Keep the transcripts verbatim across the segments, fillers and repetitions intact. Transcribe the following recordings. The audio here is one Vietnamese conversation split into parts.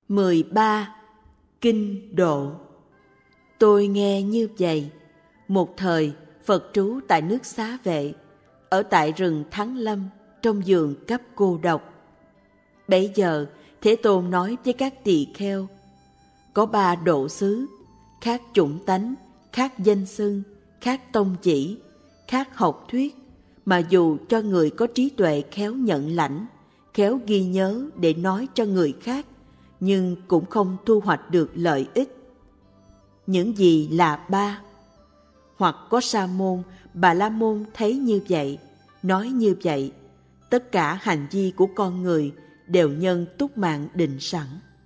mười ba. Kinh độ. Tôi nghe như vậy. Một thời Phật trú tại nước Xá Vệ, ở tại rừng Thắng Lâm, trong vườn cấp cô độc. Bấy giờ Thế Tôn nói với các tỳ kheo: có ba độ xứ, khác chủng tánh, khác danh xưng, khác tông chỉ, khác học thuyết, mà dù cho người có trí tuệ khéo nhận lãnh, khéo ghi nhớ để nói cho người khác, nhưng cũng không thu hoạch được lợi ích. Những gì là ba? Hoặc có Sa môn, Bà La môn thấy như vậy, nói như vậy: tất cả hành vi của con người đều nhân túc mạng định sẵn.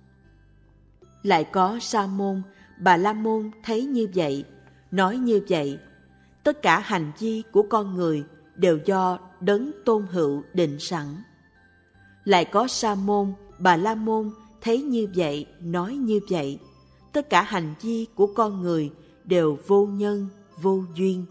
Lại có Sa môn, Bà La môn thấy như vậy, nói như vậy: tất cả hành vi của con người đều do đấng tôn hữu định sẵn. Lại có Sa môn, Bà La môn thấy như vậy, nói như vậy: tất cả hành vi của con người đều vô nhân, vô duyên.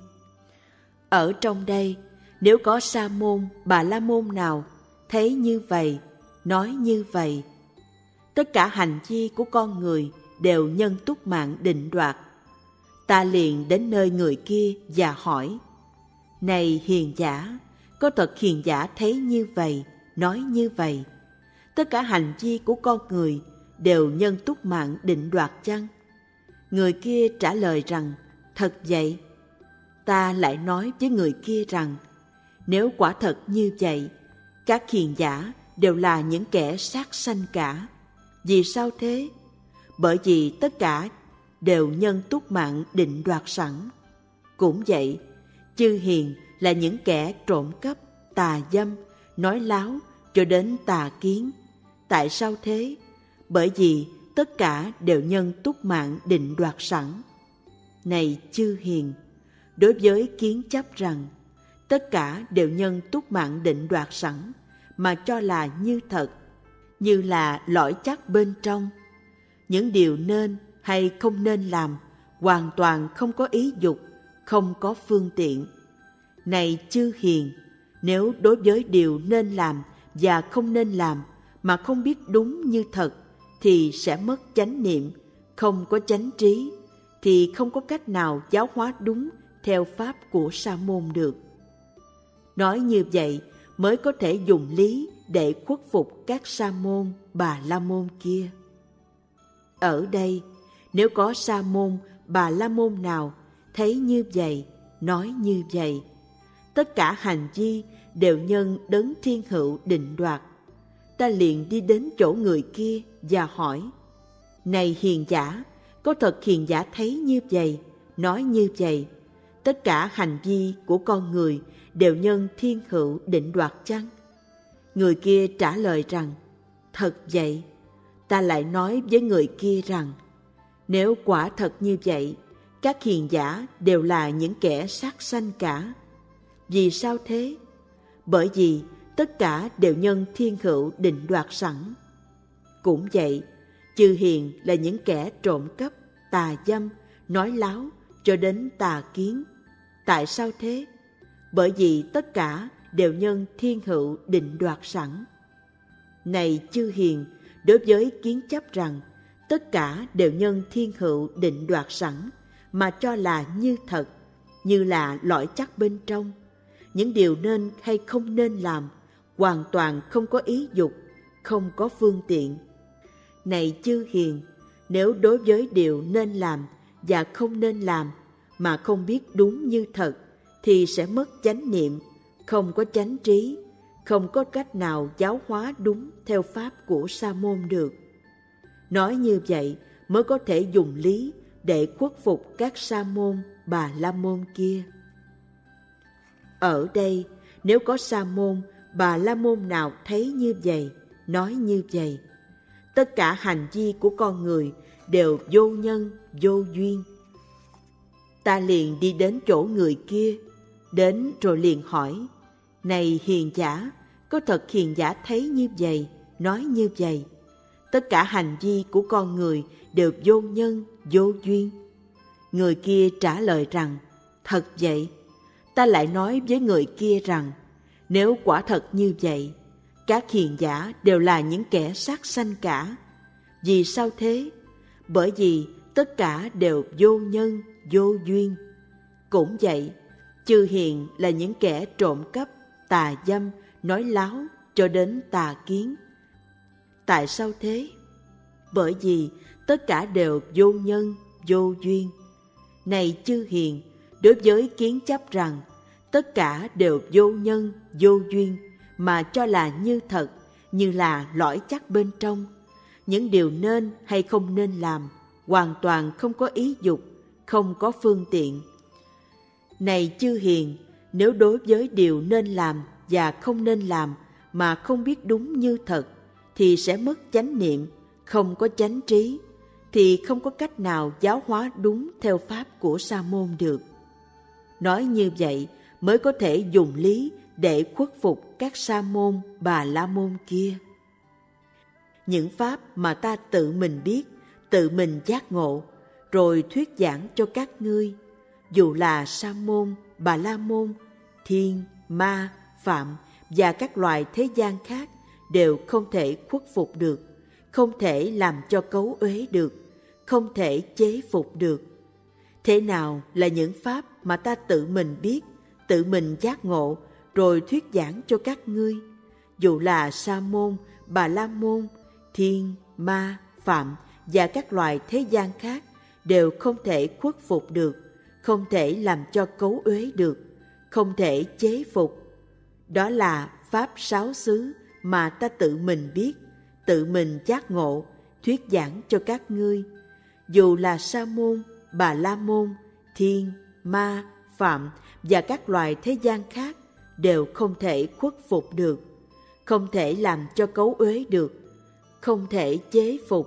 Ở trong đây, nếu có Sa môn, Bà La môn nào thấy như vậy, nói như vậy: tất cả hành vi của con người đều nhân túc mạng định đoạt, ta liền đến nơi người kia và hỏi: này hiền giả, có thật hiền giả thấy như vậy, nói như vậy: tất cả hành vi của con người đều nhân túc mạng định đoạt chăng? Người kia trả lời rằng: thật vậy. Ta lại nói với người kia rằng: nếu quả thật như vậy, các hiền giả đều là những kẻ sát sanh cả. Vì sao thế? Bởi vì tất cả đều nhân túc mạng định đoạt sẵn. Cũng vậy, chư hiền là những kẻ trộm cắp, tà dâm, nói láo cho đến tà kiến. Tại sao thế? Bởi vì tất cả đều nhân túc mạng định đoạt sẵn. Này chư hiền, đối với kiến chấp rằng tất cả đều nhân túc mạng định đoạt sẵn mà cho là như thật, như là lõi chắc bên trong, những điều nên hay không nên làm hoàn toàn không có ý dục, không có phương tiện. Này chư hiền, nếu đối với điều nên làm và không nên làm mà không biết đúng như thật, thì sẽ mất chánh niệm. Không có chánh trí thì không có cách nào giáo hóa đúng theo pháp của Sa môn được. Nói như vậy mới có thể dùng lý để khuất phục các Sa môn, Bà La môn kia. Ở đây, nếu có Sa môn, Bà La môn nào thấy như vậy, nói như vậy: tất cả hành vi đều nhân đấng thiên hữu định đoạt, ta liền đi đến chỗ người kia và hỏi: này hiền giả, có thật hiền giả thấy như vậy, nói như vậy: tất cả hành vi của con người đều nhân thiên hữu định đoạt chăng? Người kia trả lời rằng: thật vậy. Ta lại nói với người kia rằng: nếu quả thật như vậy, các hiền giả đều là những kẻ sát sanh cả. Vì sao thế? Bởi vì tất cả đều nhân thiên hữu định đoạt sẵn. Cũng vậy, chư hiền là những kẻ trộm cắp, tà dâm, nói láo cho đến tà kiến. Tại sao thế? Bởi vì tất cả đều nhân thiên hữu định đoạt sẵn. Này chư hiền, đối với kiến chấp rằng tất cả đều nhân thiên hữu định đoạt sẵn mà cho là như thật, như là lõi chắc bên trong, những điều nên hay không nên làm hoàn toàn không có ý dục, không có phương tiện. Này chư hiền, nếu đối với điều nên làm và không nên làm mà không biết đúng như thật, thì sẽ mất chánh niệm, không có chánh trí, không có cách nào giáo hóa đúng theo pháp của Sa môn được. Nói như vậy mới có thể dùng lý để khuất phục các Sa môn, Bà La môn kia. Ở đây, nếu có Sa môn, Bà La môn nào thấy như vậy, nói như vậy: tất cả hành vi của con người đều vô nhân, vô duyên. Ta liền đi đến chỗ người kia, đến rồi liền hỏi: này hiền giả, có thật hiền giả thấy như vậy, nói như vậy: tất cả hành vi của con người đều vô nhân, vô duyên. Người kia trả lời rằng: thật vậy. Ta lại nói với người kia rằng: nếu quả thật như vậy, các hiền giả đều là những kẻ sát sanh cả. Vì sao thế? Bởi vì tất cả đều vô nhân, vô duyên. Cũng vậy, chư hiền là những kẻ trộm cắp, tà dâm, nói láo cho đến tà kiến. Tại sao thế? Bởi vì tất cả đều vô nhân, vô duyên. Này chư hiền, đối với kiến chấp rằng tất cả đều vô nhân, vô duyên mà cho là như thật, như là lõi chắc bên trong, những điều nên hay không nên làm, hoàn toàn không có ý dục, không có phương tiện. Này chư hiền, nếu đối với điều nên làm và không nên làm mà không biết đúng như thật, thì sẽ mất chánh niệm, không có chánh trí, thì không có cách nào giáo hóa đúng theo pháp của Sa môn được. Nói như vậy mới có thể dùng lý để khuất phục các Sa môn, Bà La môn kia. Những pháp mà ta tự mình biết, tự mình giác ngộ, rồi thuyết giảng cho các ngươi, dù là Sa môn, Bà La môn, thiên, ma, phạm và các loài thế gian khác, đều không thể khuất phục được, không thể làm cho cấu uế được, không thể chế phục được. Thế nào là những pháp mà ta tự mình biết, tự mình giác ngộ, rồi thuyết giảng cho các ngươi, dù là Sa môn, Bà La môn, thiên, ma, phạm và các loài thế gian khác, đều không thể khuất phục được, không thể làm cho cấu uế được, không thể chế phục. Đó là pháp sáu xứ mà ta tự mình biết, tự mình giác ngộ, thuyết giảng cho các ngươi, dù là Sa môn, Bà La môn, thiên, ma, phạm và các loài thế gian khác, đều không thể khuất phục được, không thể làm cho cấu uế được, không thể chế phục.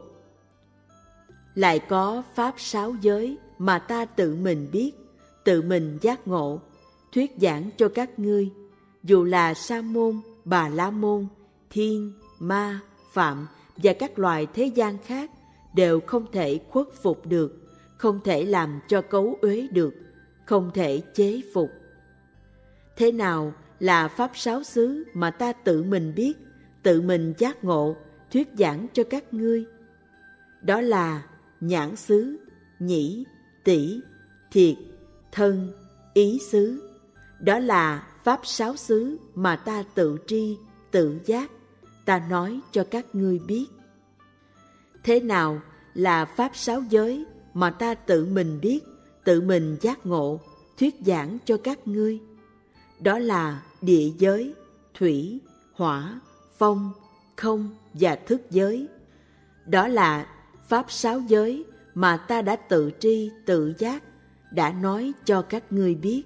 Lại có pháp sáu giới mà ta tự mình biết, tự mình giác ngộ, thuyết giảng cho các ngươi, dù là Sa môn, Bà La môn, thiên, ma, phạm và các loài thế gian khác, đều không thể khuất phục được, không thể làm cho cấu uế được, không thể chế phục. Thế nào là pháp sáu xứ mà ta tự mình biết, tự mình giác ngộ, thuyết giảng cho các ngươi? Đó là nhãn xứ, nhĩ, tỷ, thiệt, thân, ý xứ. Đó là pháp sáu xứ mà ta tự tri, tự giác, ta nói cho các ngươi biết. Thế nào là pháp sáu giới mà ta tự mình biết, tự mình giác ngộ, thuyết giảng cho các ngươi? Đó là địa giới, thủy, hỏa, phong, không và thức giới. Đó là pháp sáu giới mà ta đã tự tri, tự giác, đã nói cho các ngươi biết.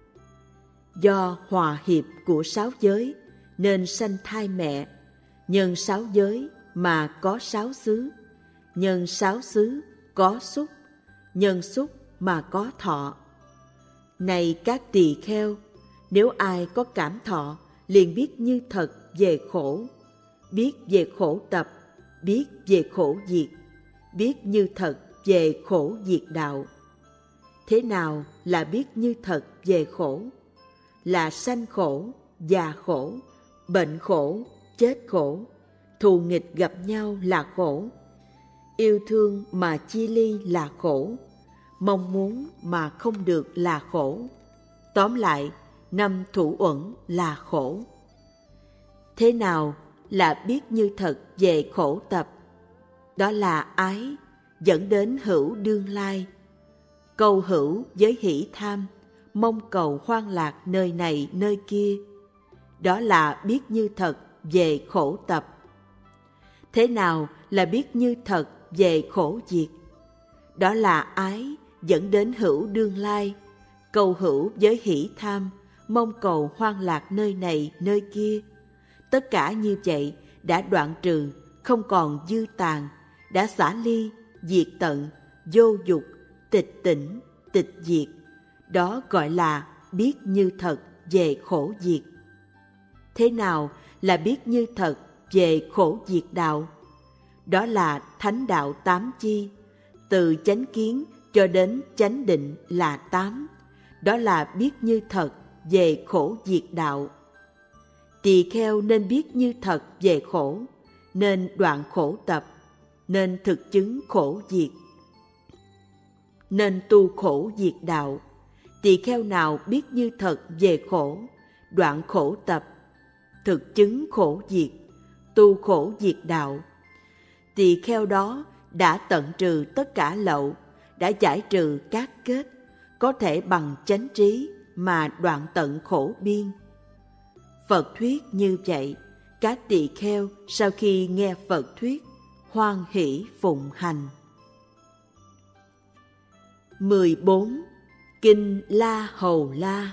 Do hòa hiệp của sáu giới nên sanh thai mẹ, nhân sáu giới mà có sáu xứ, nhân sáu xứ có xúc, nhân xúc mà có thọ. Này các tỳ kheo, nếu ai có cảm thọ, liền biết như thật về khổ, biết về khổ tập, biết về khổ diệt, biết như thật về khổ diệt đạo. Thế nào là biết như thật về khổ? Là sanh khổ, già khổ, bệnh khổ, chết khổ, thù nghịch gặp nhau là khổ, yêu thương mà chia ly là khổ, mong muốn mà không được là khổ. Tóm lại, năm thủ uẩn là khổ. Thế nào là biết như thật về khổ tập? Đó là ái, dẫn đến hữu đương lai, cầu hữu với hỷ tham, mong cầu hoan lạc nơi này nơi kia. Đó là biết như thật về khổ tập. Thế nào là biết như thật về khổ diệt? Đó là ái, dẫn đến hữu đương lai, cầu hữu với hỷ tham, mong cầu hoan lạc nơi này nơi kia. Tất cả như vậy đã đoạn trừ, không còn dư tàn, đã xả ly, diệt tận, vô dục, tịch tỉnh, tịch diệt. Đó gọi là biết như thật về khổ diệt. Thế nào là biết như thật về khổ diệt đạo? Đó là thánh đạo tám chi, từ chánh kiến cho đến chánh định là tám. Đó là biết như thật về khổ diệt đạo. Tỳ kheo nên biết như thật về khổ, nên đoạn khổ tập. nên thực chứng khổ diệt. Nên tu khổ diệt đạo. Tỳ kheo nào biết như thật về khổ, đoạn khổ tập, thực chứng khổ diệt, tu khổ diệt đạo. Tỳ kheo đó đã tận trừ tất cả lậu, đã giải trừ các kết, có thể bằng chánh trí mà đoạn tận khổ biên. Phật thuyết như vậy, các tỳ kheo sau khi nghe Phật thuyết, hoan hỷ phụng hành. mười bốn. Kinh La Hầu La.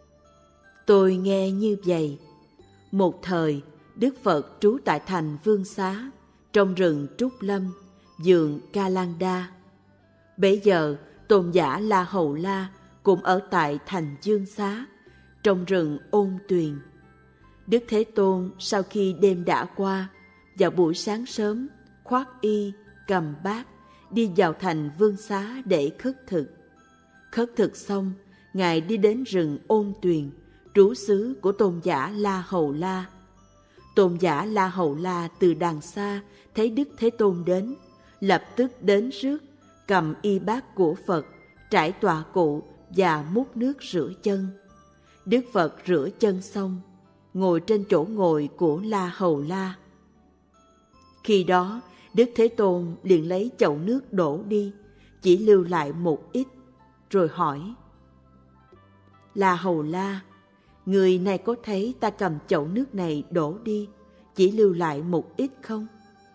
Tôi nghe như vậy. Một thời, Đức Phật trú tại thành Vương Xá, trong rừng Trúc Lâm, vườn Ca Lan Đa. Bấy giờ, tôn giả La Hầu La cũng ở tại thành Dương Xá, trong rừng Ôn Tuyền. Đức Thế Tôn sau khi đêm đã qua, vào buổi sáng sớm, khoác y, cầm bát, đi vào thành Vương Xá để khất thực. Khất thực xong, Ngài đi đến rừng Ôn Tuyền, trú xứ của tôn giả La Hầu La. Tôn giả La Hầu La từ đàng xa thấy Đức Thế Tôn đến, lập tức đến rước, cầm y bát của Phật, trải tọa cụ và múc nước rửa chân. Đức Phật rửa chân xong, ngồi trên chỗ ngồi của La Hầu La. Khi đó, Đức Thế Tôn liền lấy chậu nước đổ đi, chỉ lưu lại một ít, rồi hỏi: La Hầu La, người này có thấy ta cầm chậu nước này đổ đi, chỉ lưu lại một ít không?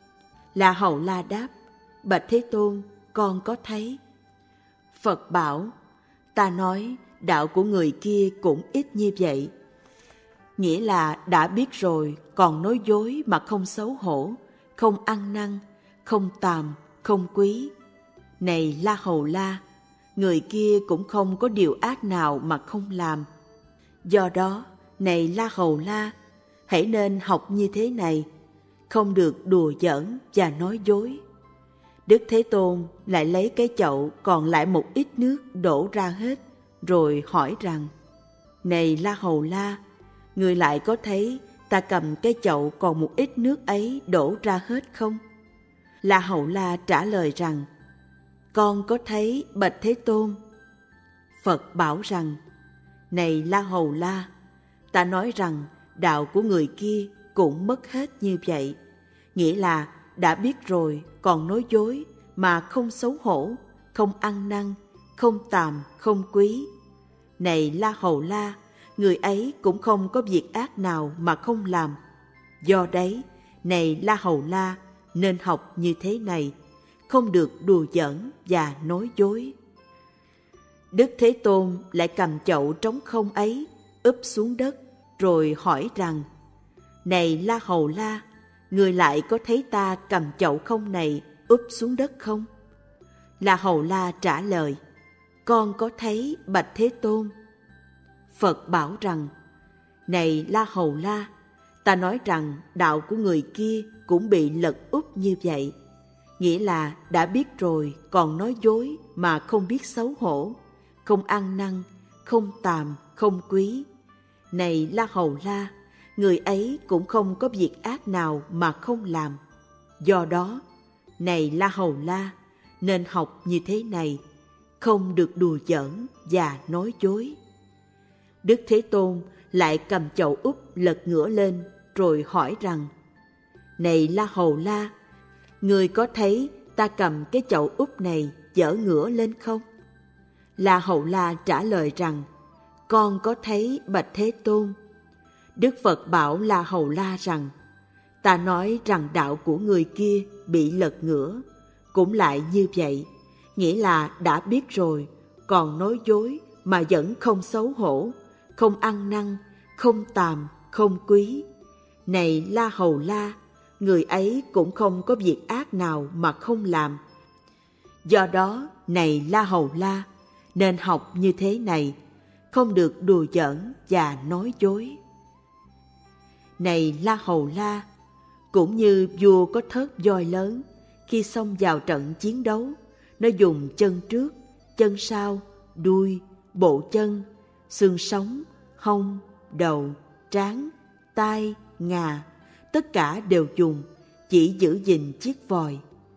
La Hầu La đáp: Bạch Thế Tôn, con có thấy. Phật bảo: ta nói đạo của người kia cũng ít như vậy. Nghĩa là đã biết rồi còn nói dối mà không xấu hổ, không ăn năn, không tàm, không quý. Này La Hầu La, người kia cũng không có điều ác nào mà không làm. Do đó, này La Hầu La, hãy nên học như thế này, không được đùa giỡn và nói dối. Đức Thế Tôn lại lấy cái chậu còn lại một ít nước đổ ra hết, rồi hỏi rằng: Này La Hầu La, người lại có thấy ta cầm cái chậu còn một ít nước ấy đổ ra hết không? La Hầu La trả lời rằng: Con có thấy, bạch Thế Tôn. Phật bảo rằng: Này La Hầu La, ta nói rằng đạo của người kia cũng mất hết như vậy. Nghĩa là đã biết rồi còn nói dối mà không xấu hổ, không ăn năn, không tàm, không quý. Này La Hầu La, người ấy cũng không có việc ác nào mà không làm. Do đấy, này La Hầu La, nên học như thế này, không được đùa giỡn và nói dối. Đức Thế Tôn lại cầm chậu trống không ấy, úp xuống đất, rồi hỏi rằng: Này La Hầu La, người lại có thấy ta cầm chậu không này úp xuống đất không? La Hầu La trả lời: Con có thấy, bạch Thế Tôn. Phật bảo rằng: Này La Hầu La, ta nói rằng đạo của người kia cũng bị lật úp như vậy. Nghĩa là đã biết rồi còn nói dối mà không biết xấu hổ, không ăn năn, không tàm, không quý. Này La Hầu La, người ấy cũng không có việc ác nào mà không làm. Do đó, này La Hầu La, nên học như thế này, không được đùa giỡn và nói dối. Đức Thế Tôn lại cầm chậu úp lật ngửa lên, rồi hỏi rằng: Này La Hầu La, người có thấy ta cầm cái chậu úp này dở ngửa lên không? La Hầu La trả lời rằng: Con có thấy, bạch Thế Tôn. Đức Phật bảo La Hầu La rằng: Ta nói rằng đạo của người kia bị lật ngửa, cũng lại như vậy. Nghĩa là đã biết rồi, còn nói dối mà vẫn không xấu hổ, không ăn năn, không tàm, không quý. Này La Hầu La, người ấy cũng không có việc ác nào mà không làm. Do đó, này La Hầu La, nên học như thế này, không được đùa giỡn và nói dối. Này La Hầu La, cũng như vua có thớt voi lớn, khi xông vào trận chiến đấu, nó dùng chân trước, chân sau, đuôi, bộ chân, xương sống, hông, đầu, trán, tai, ngà, tất cả đều dùng, chỉ giữ gìn chiếc vòi.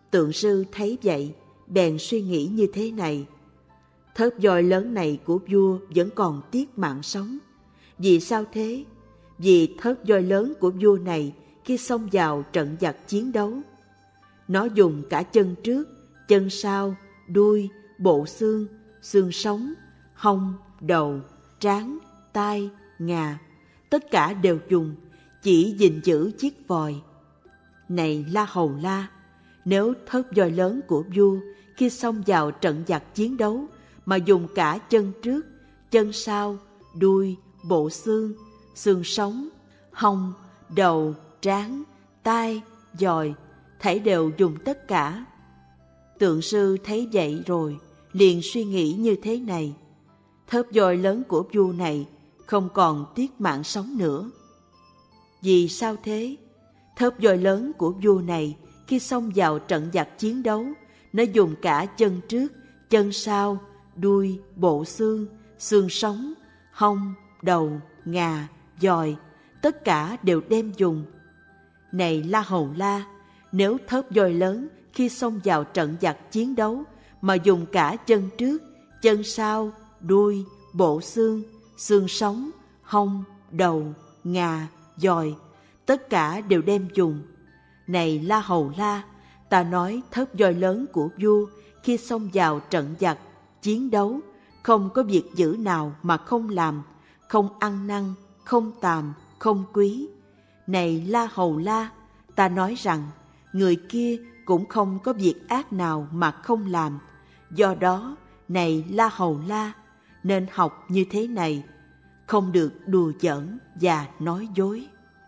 Tượng sư thấy vậy, bèn suy nghĩ như thế này: thớp voi lớn này của vua vẫn còn tiếc mạng sống. Vì sao thế? Vì thớp voi lớn của vua này khi xông vào trận giặc chiến đấu, nó dùng cả chân trước, chân sau, đuôi, bộ xương, xương sống, hông, đầu, trán, tai, ngà, tất cả đều dùng, chỉ gìn giữ chiếc vòi. Này La Hầu La, nếu thớp voi lớn của vua khi xông vào trận giặc chiến đấu mà dùng cả chân trước, chân sau, đuôi, bộ xương, xương sống, hông, đầu, trán, tai, dòi, thảy đều dùng tất cả. Tượng sư thấy vậy rồi, liền suy nghĩ như thế này: thớp voi lớn của vua này không còn tiếc mạng sống nữa. Vì sao thế? Thớp voi lớn của vua này khi xông vào trận giặc chiến đấu, nó dùng cả chân trước, chân sau, đuôi, bộ xương, xương sống, hông, đầu, ngà, dòi, tất cả đều đem dùng. Này La Hầu La, nếu thớp voi lớn khi xông vào trận giặc chiến đấu mà dùng cả chân trước, chân sau, đuôi, bộ xương, xương sống, hông, đầu, ngà, dòi, tất cả đều đem dùng. Này La Hầu La, ta nói thớp voi lớn của vua khi xông vào trận giặc chiến đấu không có việc dữ nào mà không làm, không ăn năn, không tàm, không quý. Này La Hầu La, ta nói rằng người kia cũng không có việc ác nào mà không làm. Do đó, này La Hầu La, nên học như thế này, không được đùa giỡn và nói dối.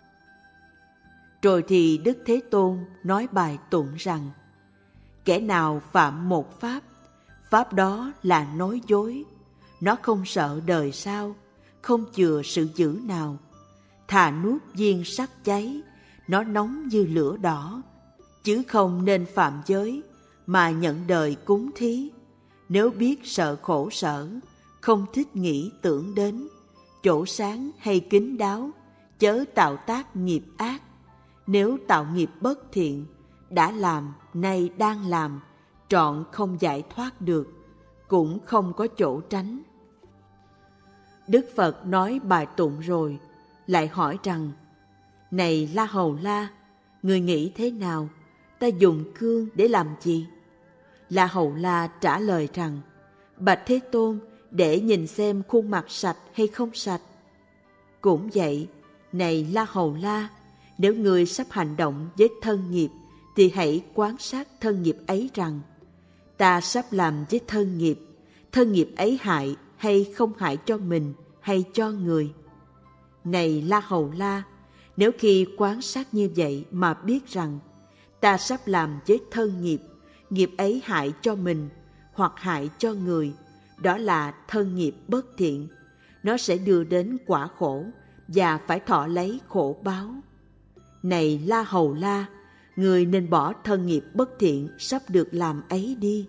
Rồi thì Đức Thế Tôn nói bài tụng rằng: kẻ nào phạm một pháp, pháp đó là nói dối. Nó không sợ đời sau, không chừa sự dữ nào. Thà nuốt viên sắt cháy, nó nóng như lửa đỏ. Chứ không nên phạm giới, mà nhận đời cúng thí. Nếu biết sợ khổ sở, không thích nghĩ tưởng đến, chỗ sáng hay kín đáo, chớ tạo tác nghiệp ác. Nếu tạo nghiệp bất thiện, đã làm, nay đang làm, trọn không giải thoát được, cũng không có chỗ tránh. Đức Phật nói bài tụng rồi, lại hỏi rằng: này La Hầu La, người nghĩ thế nào? Ta dùng cương để làm gì? La Hầu La trả lời rằng: bạch Thế Tôn, để nhìn xem khuôn mặt sạch hay không sạch. Cũng vậy, này La Hầu La, nếu người sắp hành động với thân nghiệp, thì hãy quan sát thân nghiệp ấy rằng: ta sắp làm với thân nghiệp, thân nghiệp ấy hại hay không hại cho mình hay cho người. Này La Hầu La, nếu khi quan sát như vậy mà biết rằng ta sắp làm với thân nghiệp, nghiệp ấy hại cho mình hoặc hại cho người, đó là thân nghiệp bất thiện, nó sẽ đưa đến quả khổ và phải thọ lấy khổ báo. Này La Hầu La, người nên bỏ thân nghiệp bất thiện sắp được làm ấy đi.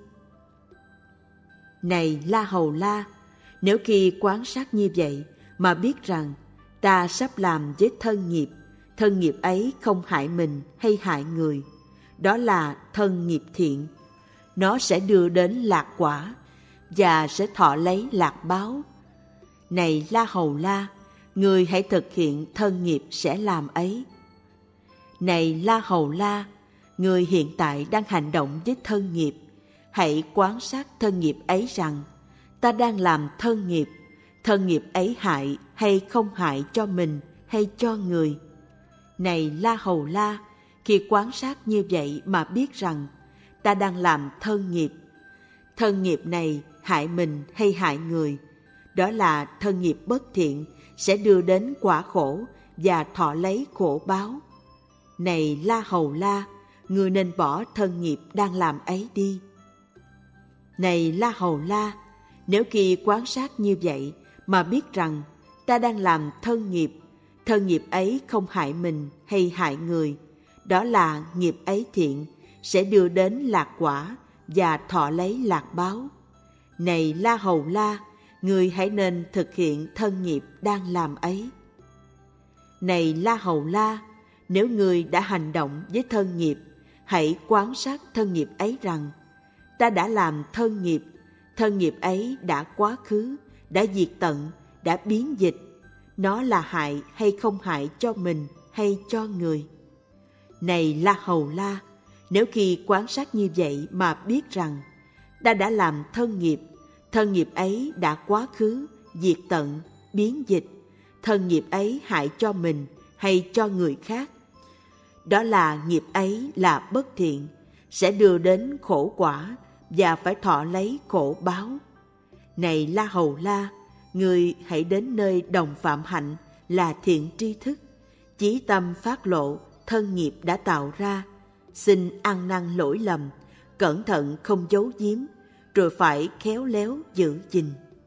Này La Hầu La, nếu khi quan sát như vậy mà biết rằng ta sắp làm với thân nghiệp, thân nghiệp ấy không hại mình hay hại người, đó là thân nghiệp thiện, nó sẽ đưa đến lạc quả và sẽ thọ lấy lạc báo. Này La Hầu La, người hãy thực hiện thân nghiệp sẽ làm ấy. Này La Hầu La, người hiện tại đang hành động với thân nghiệp, hãy quan sát thân nghiệp ấy rằng ta đang làm thân nghiệp, thân nghiệp ấy hại hay không hại cho mình hay cho người. Này La Hầu La, khi quan sát như vậy mà biết rằng ta đang làm thân nghiệp, thân nghiệp này hại mình hay hại người, đó là thân nghiệp bất thiện, sẽ đưa đến quả khổ và thọ lấy khổ báo. Này La Hầu La, người nên bỏ thân nghiệp đang làm ấy đi. Này La Hầu La, nếu khi quan sát như vậy mà biết rằng ta đang làm thân nghiệp, thân nghiệp ấy không hại mình hay hại người, đó là nghiệp ấy thiện, sẽ đưa đến lạc quả và thọ lấy lạc báo. Này La Hầu La, người hãy nên thực hiện thân nghiệp đang làm ấy. Này La Hầu La, nếu người đã hành động với thân nghiệp, hãy quán sát thân nghiệp ấy rằng ta đã làm thân nghiệp, thân nghiệp ấy đã quá khứ, đã diệt tận, đã biến dịch. Nó là hại hay không hại cho mình hay cho người? Này La Hầu La, nếu khi quán sát như vậy mà biết rằng ta đã làm thân nghiệp, thân nghiệp ấy đã quá khứ, diệt tận, biến dịch, thân nghiệp ấy hại cho mình hay cho người khác, đó là nghiệp ấy là bất thiện, sẽ đưa đến khổ quả và phải thọ lấy khổ báo. Này La Hầu La, người hãy đến nơi đồng phạm hạnh là thiện tri thức, chí tâm phát lộ thân nghiệp đã tạo ra, xin ăn năn lỗi lầm, cẩn thận không giấu giếm, rồi phải khéo léo giữ gìn.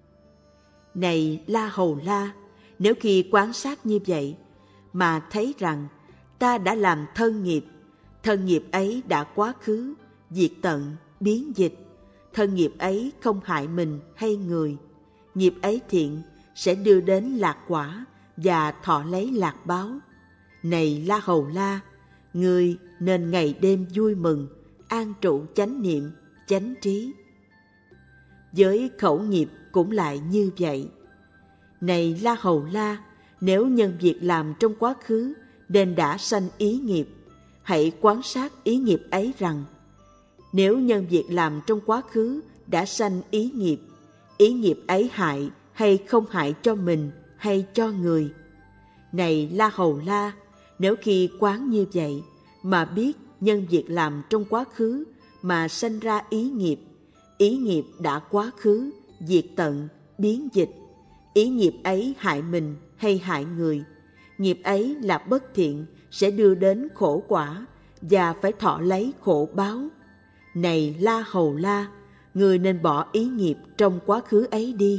Này La Hầu La, nếu khi quan sát như vậy mà thấy rằng ta đã làm thân nghiệp, thân nghiệp ấy đã quá khứ, diệt tận, biến dịch, thân nghiệp ấy không hại mình hay người, nghiệp ấy thiện, sẽ đưa đến lạc quả và thọ lấy lạc báo. Này La Hầu La, người nên ngày đêm vui mừng, an trụ chánh niệm, chánh trí. Với khẩu nghiệp cũng lại như vậy. Này La Hầu La, nếu nhân việc làm trong quá khứ nên đã sanh ý nghiệp, hãy quán sát ý nghiệp ấy rằng nếu nhân việc làm trong quá khứ đã sanh ý nghiệp, ý nghiệp ấy hại hay không hại cho mình hay cho người? Này La Hầu La, nếu khi quán như vậy mà biết nhân việc làm trong quá khứ mà sanh ra ý nghiệp, ý nghiệp đã quá khứ, diệt tận, biến dịch, ý nghiệp ấy hại mình hay hại người, nghiệp ấy là bất thiện, sẽ đưa đến khổ quả và phải thọ lấy khổ báo. Này La Hầu La, người nên bỏ ý nghiệp trong quá khứ ấy đi.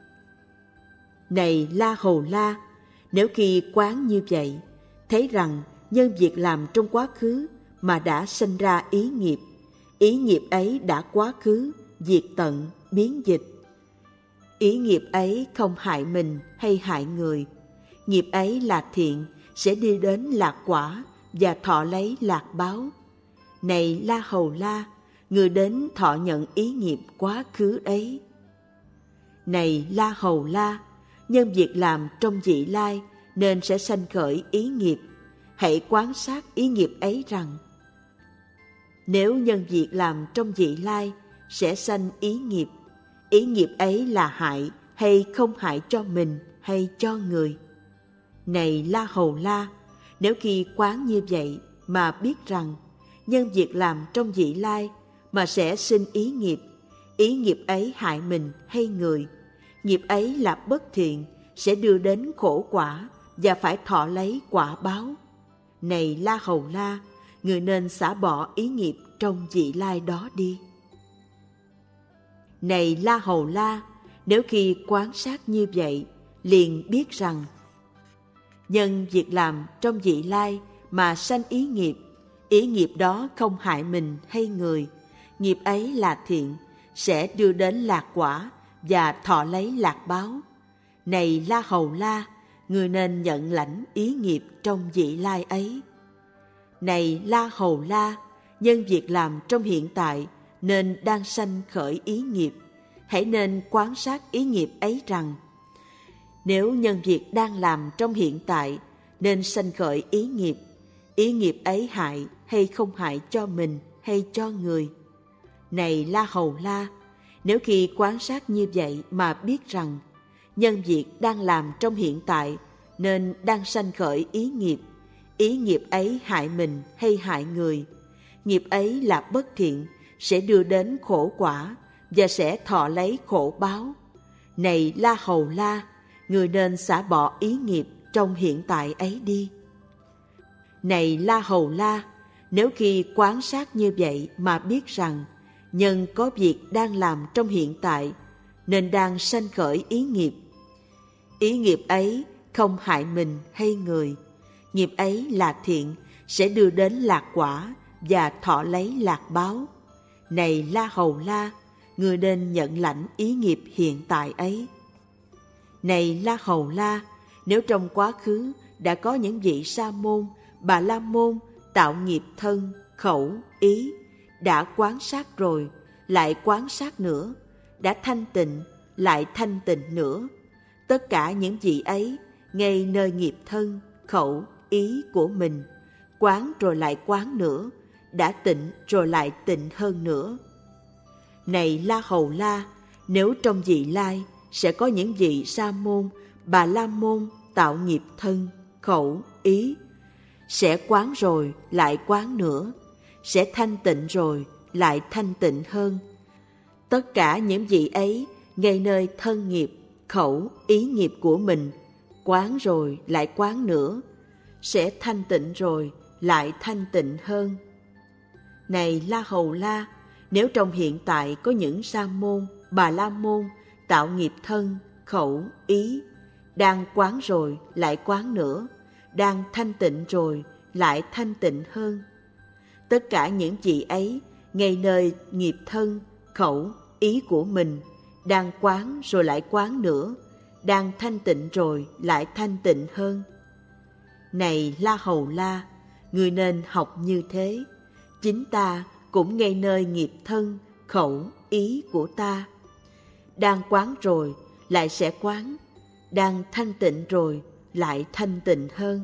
Này La Hầu La, nếu khi quán như vậy, thấy rằng nhân việc làm trong quá khứ mà đã sinh ra ý nghiệp, ý nghiệp ấy đã quá khứ, diệt tận, biến dịch, ý nghiệp ấy không hại mình hay hại người, nghiệp ấy là thiện, sẽ đi đến lạc quả và thọ lấy lạc báo. Này La Hầu La, người đến thọ nhận ý nghiệp quá khứ ấy. Này La Hầu La, nhân việc làm trong vị lai nên sẽ sanh khởi ý nghiệp, hãy quán sát ý nghiệp ấy rằng nếu nhân việc làm trong vị lai sẽ sanh ý nghiệp, ý nghiệp ấy là hại hay không hại cho mình hay cho người. Này La Hầu La, nếu khi quán như vậy mà biết rằng nhân việc làm trong vị lai mà sẽ sinh ý nghiệp, ý nghiệp ấy hại mình hay người, nghiệp ấy là bất thiện, sẽ đưa đến khổ quả và phải thọ lấy quả báo. Này La Hầu La, người nên xả bỏ ý nghiệp trong vị lai đó đi. Này La Hầu La, nếu khi quán sát như vậy, liền biết rằng nhân việc làm trong vị lai mà sanh ý nghiệp, ý nghiệp đó không hại mình hay người, nghiệp ấy là thiện, sẽ đưa đến lạc quả và thọ lấy lạc báo. Này La Hầu La, người nên nhận lãnh ý nghiệp trong vị lai ấy. Này La Hầu La, nhân việc làm trong hiện tại nên đang sanh khởi ý nghiệp, hãy nên quán sát ý nghiệp ấy rằng nếu nhân việc đang làm trong hiện tại nên sanh khởi ý nghiệp, ý nghiệp ấy hại hay không hại cho mình hay cho người. Này La Hầu La, nếu khi quán sát như vậy mà biết rằng nhân việc đang làm trong hiện tại nên đang sanh khởi ý nghiệp, ý nghiệp ấy hại mình hay hại người, nghiệp ấy là bất thiện, sẽ đưa đến khổ quả và sẽ thọ lấy khổ báo. Này La Hầu La, người nên xả bỏ ý nghiệp trong hiện tại ấy đi. Này La Hầu La, nếu khi quán sát như vậy mà biết rằng nhân có việc đang làm trong hiện tại nên đang sanh khởi ý nghiệp, ý nghiệp ấy không hại mình hay người, nghiệp ấy là thiện, sẽ đưa đến lạc quả và thọ lấy lạc báo. Này La Hầu La, người nên nhận lãnh ý nghiệp hiện tại ấy. Này La Hầu La, nếu trong quá khứ đã có những vị sa môn, bà la môn tạo nghiệp thân, khẩu, ý, đã quán sát rồi, lại quán sát nữa, đã thanh tịnh, lại thanh tịnh nữa. Tất cả những gì ấy ngay nơi nghiệp thân, khẩu, ý của mình, quán rồi lại quán nữa, đã tịnh rồi lại tịnh hơn nữa. Này La Hầu La, nếu trong vị lai sẽ có những vị sa môn, bà la môn tạo nghiệp thân, khẩu, ý, sẽ quán rồi lại quán nữa, sẽ thanh tịnh rồi lại thanh tịnh hơn. Tất cả những vị ấy ngay nơi thân nghiệp, khẩu, ý nghiệp của mình, quán rồi lại quán nữa, sẽ thanh tịnh rồi lại thanh tịnh hơn. Này La Hầu La, nếu trong hiện tại có những sa môn, bà la môn tạo nghiệp thân, khẩu, ý, đang quán rồi lại quán nữa, đang thanh tịnh rồi lại thanh tịnh hơn. Tất cả những vị ấy ngay nơi nghiệp thân, khẩu, ý của mình, đang quán rồi lại quán nữa, đang thanh tịnh rồi lại thanh tịnh hơn. Này La Hầu La, ngươi nên học như thế. Chính ta cũng ngay nơi nghiệp thân, khẩu, ý của ta, đang quán rồi lại sẽ quán, đang thanh tịnh rồi lại thanh tịnh hơn.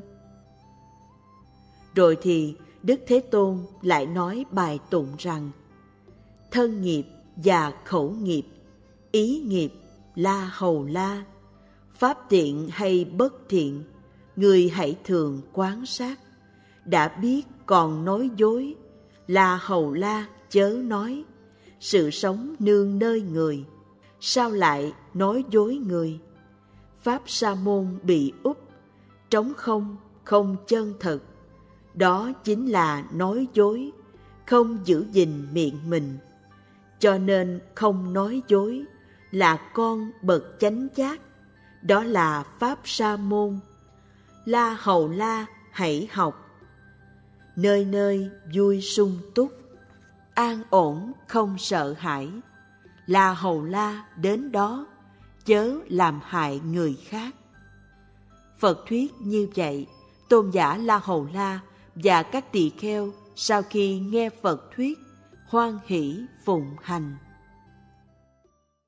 Rồi thì Đức Thế Tôn lại nói bài tụng rằng: thân nghiệp và khẩu nghiệp, ý nghiệp, La Hầu La, pháp thiện hay bất thiện, người hãy thường quán sát. Đã biết còn nói dối, La Hầu La chớ nói. Sự sống nương nơi người, sao lại nói dối người? Pháp sa môn bị úp, trống không, không chân thật. Đó chính là nói dối, không giữ gìn miệng mình. Cho nên không nói dối là con bậc chánh giác. Đó là Pháp sa môn. La Hầu La hãy học. Nơi nơi vui sung túc, an ổn không sợ hãi. La Hầu La đến đó, chớ làm hại người khác. Phật thuyết như vậy, tôn giả La Hầu La và các tỳ kheo sau khi nghe Phật thuyết hoan hỷ phụng hành.